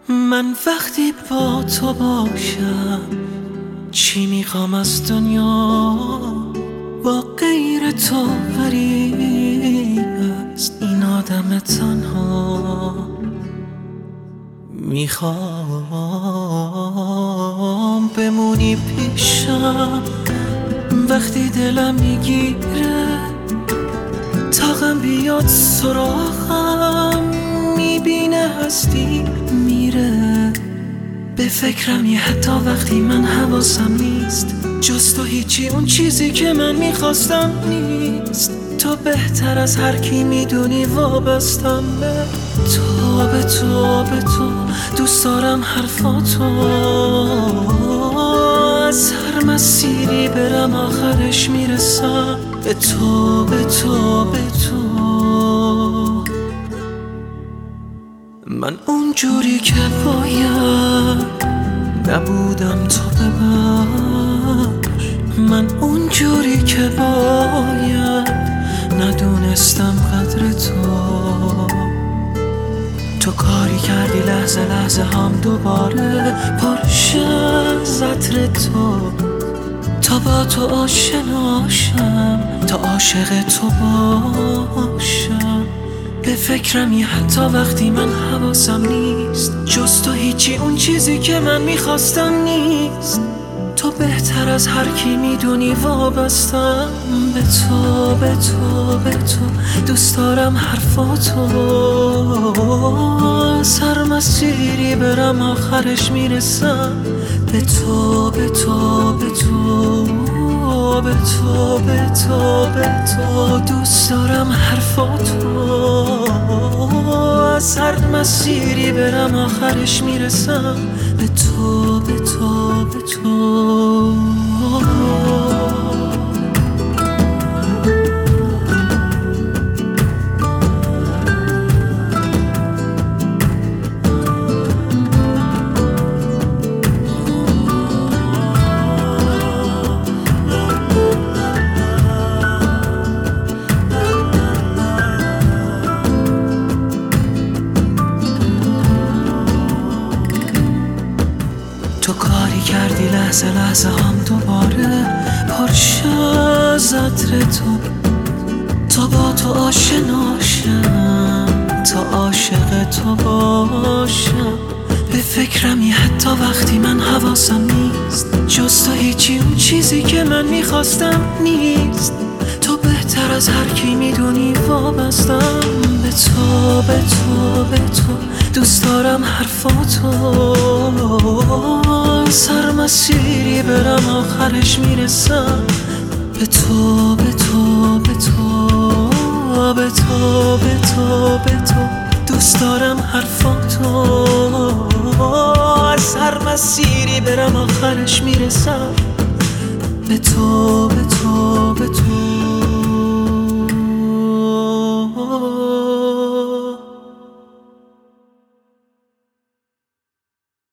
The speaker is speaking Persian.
من وقتی با تو باشم چی میخوام از دنیا؟ با غیر تو غریب است این آدم تنها. میخوام بمونی پیشم وقتی دلم میگیره، طاقم بیاد سراغم میبینه هستی میره. به فکرمی حتی وقتی من حواسم نیست، جز تو هیچی اون چیزی که من میخواستم نیست. تو بهتر از هر کی میدونی وابستم به تو، به تو، به تو. دوست دارم حرفاتو، از هر مسیری برم آخرش میرسم به تو، به تو، به تو. من اونجوری که باید نبودم تو ببخش، من اونجوری که باید ندونستم قدر تو کاری کردی لحظه لحظه هم دوباره پرشه از عطر تو. تا با تو آشناشم، تا عاشق تو باشم. به فکرمی حتی وقتی من حواسم نیست، جز تو هیچی اون چیزی که من میخواستم نیست. تو بهتر از هر کی میدونی وابستم به تو، به تو، به تو. دوست دارم حرفاتو، از هر مسیری برم آخرش میرسم به تو، به تو، به تو، به تو، به تو، به تو. دوست دارم حرفاتو، از هر مسیری برم آخرش میرسم به تو، به تو، به تو. تو کاری کردی لحظه لحظه هم دوباره پرشه از عطر تو. تا با تو آشناشم، تا عاشق تو باشم. به فکرمی حتی وقتی من حواسم نیست، جز تو هیچی اون چیزی که من میخواستم نیست. تو بهتر از هر کی میدونی وابستم به تو، به تو، به تو. دوست دارم حرفاتو، از هر مسیری برم آخرش میرسم به تو، به تو، به تو، به تو، به تو، به تو. دوست دارم حرفاتو، از هر مسیری برم آخرش میرسم به تو، به تو، به تو.